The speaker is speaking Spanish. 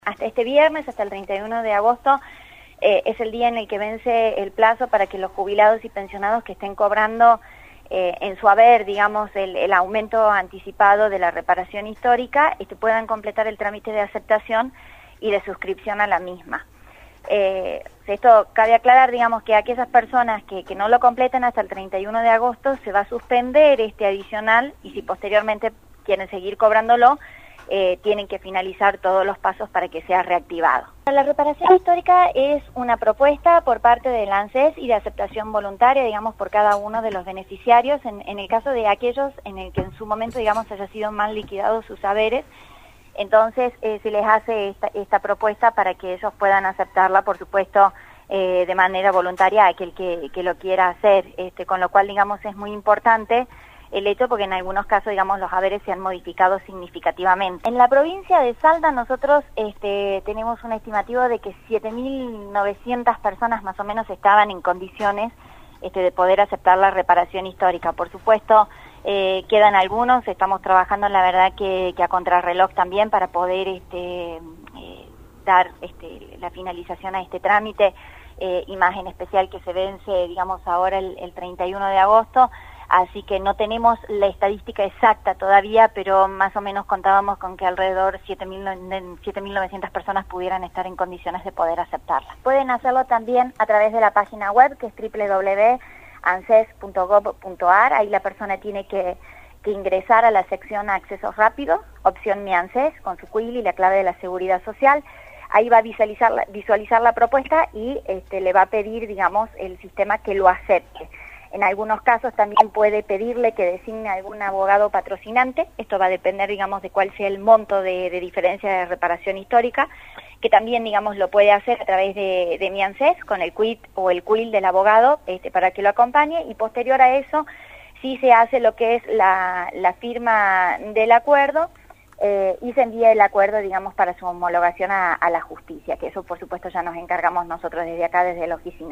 Hasta este viernes, hasta el 31 de agosto, es el día en el que vence el plazo para que los jubilados y pensionados que estén cobrando en su haber, digamos, el aumento anticipado de la reparación histórica, puedan completar el trámite de aceptación y de suscripción a la misma. Esto cabe aclarar, digamos, que aquellas personas que no lo completen hasta el 31 de agosto se va a suspender este adicional y si posteriormente quieren seguir cobrándolo, tienen que finalizar todos los pasos para que sea reactivado. La reparación histórica es una propuesta por parte del ANSES y de aceptación voluntaria, digamos, por cada uno de los beneficiarios, en el caso de aquellos en el que en su momento, digamos, haya sido mal liquidados sus haberes. Entonces se les hace esta propuesta para que ellos puedan aceptarla, por supuesto, de manera voluntaria a aquel que lo quiera hacer, con lo cual, digamos, es muy importante el hecho porque en algunos casos, digamos, los haberes se han modificado significativamente. En la provincia de Salta nosotros tenemos un estimativo de que 7.900 personas más o menos estaban en condiciones de poder aceptar la reparación histórica. Por supuesto, quedan algunos, estamos trabajando la verdad que a contrarreloj también para poder dar la finalización a este trámite, y más en especial que se vence, digamos, ahora el 31 de agosto, así que no tenemos la estadística exacta todavía, pero más o menos contábamos con que alrededor 7.900 personas pudieran estar en condiciones de poder aceptarla. Pueden hacerlo también a través de la página web, que es www.anses.gov.ar. Ahí la persona tiene que ingresar a la sección Acceso Rápido, opción Mi ANSES, con su CUIL y la clave de la Seguridad Social. Ahí va a visualizar la propuesta y le va a pedir, digamos, el sistema que lo acepte. En algunos casos también puede pedirle que designe algún abogado patrocinante. Esto va a depender, digamos, de cuál sea el monto de diferencia de reparación histórica, que también, digamos, lo puede hacer a través de Mi ANSES con el quit o el CUIL del abogado para que lo acompañe, y posterior a eso sí se hace lo que es la firma del acuerdo, y se envía el acuerdo, digamos, para su homologación a la justicia, que eso por supuesto ya nos encargamos nosotros desde acá, desde la oficina.